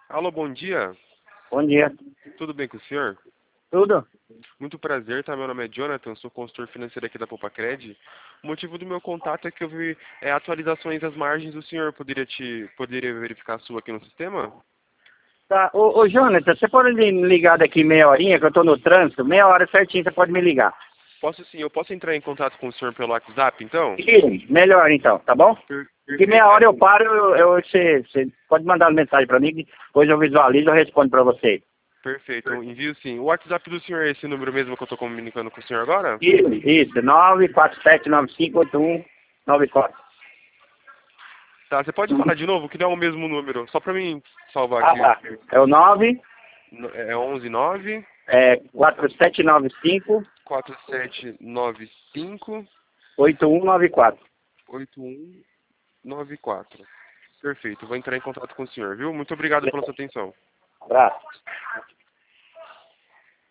Alô, bom dia. Bom dia. Tudo bem com o senhor? Tudo? Muito prazer, tá? Meu nome é Jonathan, sou consultor financeiro aqui da Popacred. O motivo do meu contato é que eu vi atualizações das margens. O senhor poderia verificar a sua aqui no sistema? Tá. Ô, Jonathan, você pode me ligar daqui meia horinha, que eu tô no trânsito? Meia hora certinho você pode me ligar. Posso sim, eu posso entrar em contato com o senhor pelo WhatsApp, então? Sim, melhor então, tá bom? Que Perfeito. meia hora eu paro, você pode mandar uma mensagem pra mim, que depois eu visualizo e eu respondo pra você. Perfeito, eu envio sim. O WhatsApp do senhor é esse número mesmo que eu estou comunicando com o senhor agora? Isso, 947958194. Tá, você pode falar de novo, que não é o mesmo número, só pra mim salvar Ah, aqui. tá. É o 9, É 119 4795 4795 8194. 8194. Perfeito, vou entrar em contato com o senhor, viu? Muito obrigado pela sua atenção. Abraço.